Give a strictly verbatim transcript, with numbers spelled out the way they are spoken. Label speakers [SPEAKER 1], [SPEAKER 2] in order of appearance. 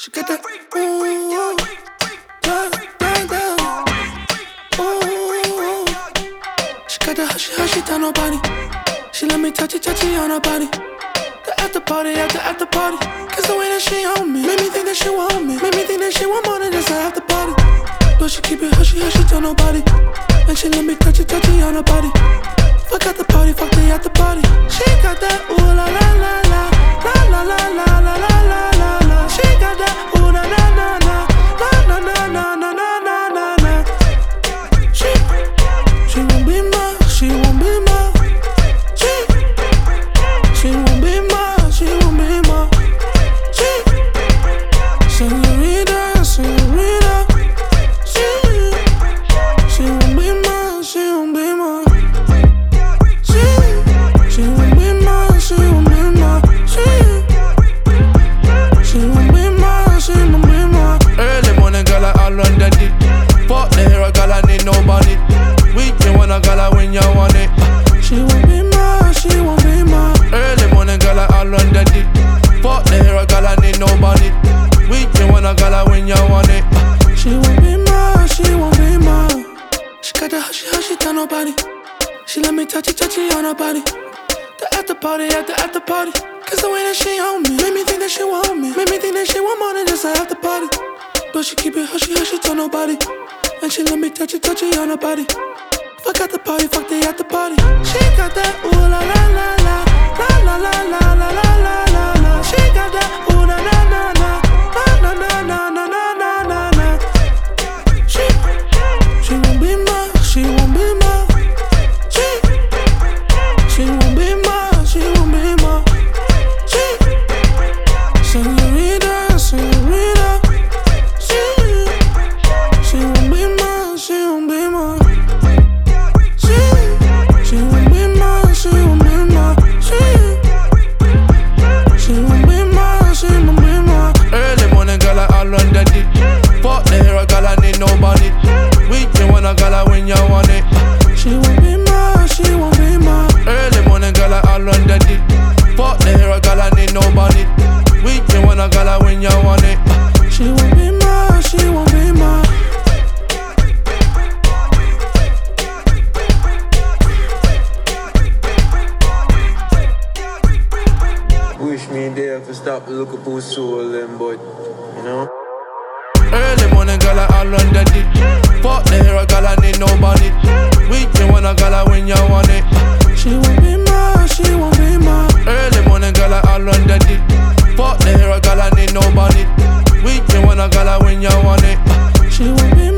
[SPEAKER 1] She got that ooh, down, down, down. Ooh, she got that hushy, hushy, tell nobody. She let me touch it, touch it on her body. The after party, after after party. Cause the way that she on me made me think that she want me. Made me think that she want more than just a after party. But she keep it hushy, hushy, tell nobody. And she let me touch it, touch it on her body. Fuck at the party, fuck the after party. She got that ooh la la la la. La la la la la la la la la. She got that ooh na na na na. Na na na na na na na na na. She, she won't be mine, she won't be mine. She, she won't be mine, she won't be mine. She, señorita, señorita. She, she won't be mine, she won't be mine. She, she won't be mine, she won't be mine. She, she won't be mine, she won't be mine.
[SPEAKER 2] Early morning, girl, I all on the dick. Fuck the hero, girl, I need nobody. Weekend when I girl, when you want it.
[SPEAKER 1] She won't be mine, she won't be mine.
[SPEAKER 2] Early morning, girl, I all on the dick. Fuck the hero, girl, I need nobody. Weekend when I girl, when you want it.
[SPEAKER 1] She won't be mine, she won't be mine. She got the hushy, hushy, tell nobody. She let me touch it, touch it on her body. The after party, after after party. Cause the way that she on me made me think that she want me. Made me think that she want more than just a after party. But she keep it hushy, hushy, tell nobody. And she let me touch it, touch it on her body. Fuck at the party, fuck the after party. She got that ooh la la la la. La la la la la la la la la. She got that ooh na na na na. Na na na na na na na na. She, she won't be mine, she won't be mine. She, she won't be mine, she won't be mine. She, señorita, señorita. She, she won't be mine, she won't be mine. She, she won't be mine, she won't be mine. She, she won't be mine, she won't be mine.
[SPEAKER 2] Early morning, girl, I all on the dick. Fuck the hero, girl, I need nobody. Weekend when I girl, when you want it.
[SPEAKER 1] She won't be mine, she won't be mine.
[SPEAKER 2] Early morning, girl, I all on the dick. Fuck the hero, girl, I need nobody. Weekend when I girl, when you want it.
[SPEAKER 1] She won't be mine, she won't be mine.
[SPEAKER 3] Wish me there to stop looking for soul them, but you know.
[SPEAKER 2] Early morning, girl, I all on the dick. Fuck the hero, girl, I need nobody. Weekend when I girl, when you want it.
[SPEAKER 1] She won't be mine, she won't be mine.
[SPEAKER 2] Early morning, girl, I all on the dick. Fuck the hero, girl, I need nobody. Weekend when I girl, when you want it.
[SPEAKER 1] She won't be